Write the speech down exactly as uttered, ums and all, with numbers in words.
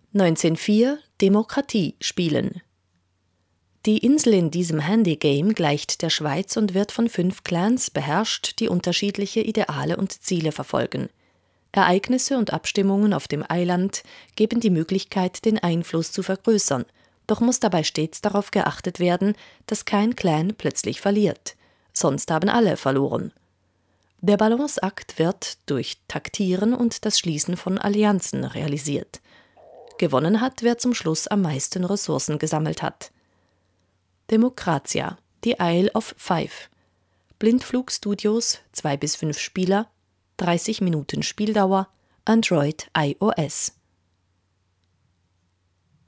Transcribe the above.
neunzehnhundertvier Demokratie spielen. Die Insel in diesem Handygame gleicht der Schweiz und wird von fünf Clans beherrscht, die unterschiedliche Ideale und Ziele verfolgen. Ereignisse und Abstimmungen auf dem Eiland geben die Möglichkeit, den Einfluss zu vergrößern, doch muss dabei stets darauf geachtet werden, dass kein Clan plötzlich verliert. Sonst haben alle verloren. Der Balanceakt wird durch Taktieren und das Schließen von Allianzen realisiert. Gewonnen hat, wer zum Schluss am meisten Ressourcen gesammelt hat. Demokratia, die Isle of Five. Blindflug Studios, zwei bis fünf Spieler, dreißig Minuten Spieldauer, Android iOS.